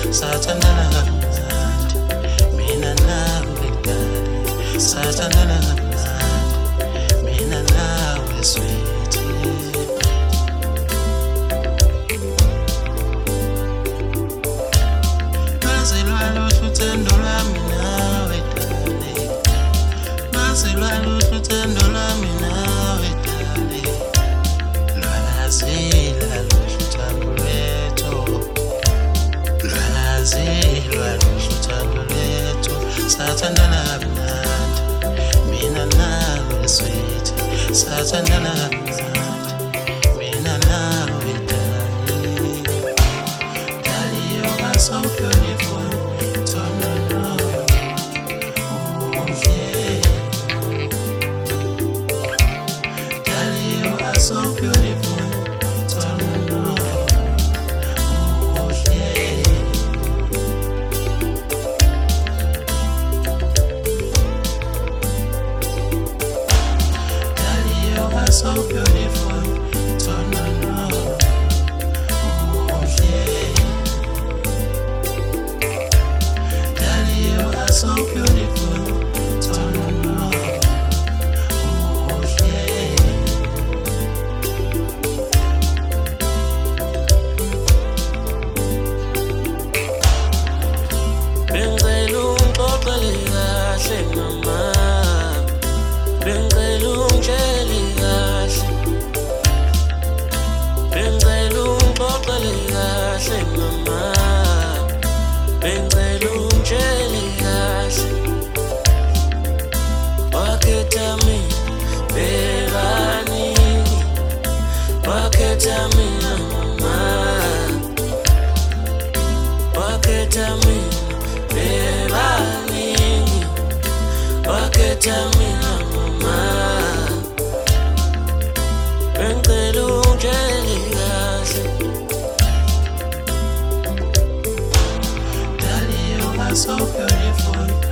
sathandana kamnandi, mina nawe dali, sathandana kamnandi, mina nawe sweetie. Mazelwa luthando lwami nawe dali, mazelwa luthando lwami nawe dali, lwazila luthando lethu, lwazila luthando lethu, sathandana kamnandi, mina nawe sweetie, sathandana kamnandi, mina nawe dali. Dali, you are so beautiful, turn around, oh yeah. Dali, you are so beautiful, turn around, oh yeah. Dali, you are so beautiful, turn around, oh yeah. Daddy, you are so beautiful, turn around, oh yeah. Bengicela ungixoxele kahle mama, bengicela ungitshele kahle, bengicela ungixoxele kahle mama, bengicela ungitshele kahle, wakhetha mina bebani, wakhetha mina mama, wakhetha mina bebani, wakhetha mina mama, bengicela ungitshele kahle. Daddy, you are so beautiful.